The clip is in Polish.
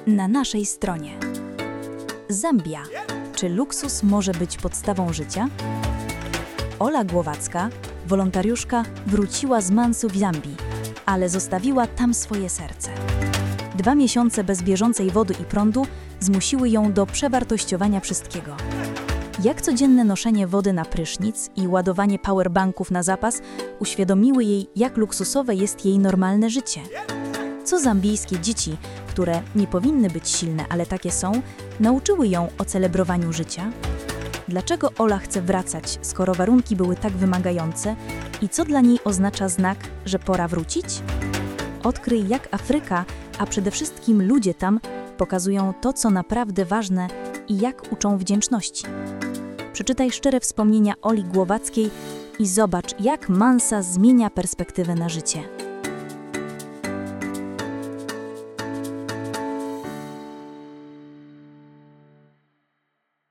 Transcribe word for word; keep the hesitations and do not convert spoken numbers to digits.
na naszej stronie. Zambia. Czy luksus może być podstawą życia? Ola Głowacka, wolontariuszka, wróciła z Mansu w Zambii, ale zostawiła tam swoje serce. Dwa miesiące bez bieżącej wody i prądu zmusiły ją do przewartościowania wszystkiego. Jak codzienne noszenie wody na prysznic i ładowanie powerbanków na zapas uświadomiły jej, jak luksusowe jest jej normalne życie. Co zambijskie dzieci, które nie powinny być silne, ale takie są, nauczyły ją o celebrowaniu życia? Dlaczego Ola chce wracać, skoro warunki były tak wymagające i co dla niej oznacza znak, że pora wrócić? Odkryj, jak Afryka, a przede wszystkim ludzie tam, pokazują to, co naprawdę ważne i jak uczą wdzięczności. Przeczytaj szczere wspomnienia Oli Głowackiej i zobacz, jak Mansa zmienia perspektywę na życie.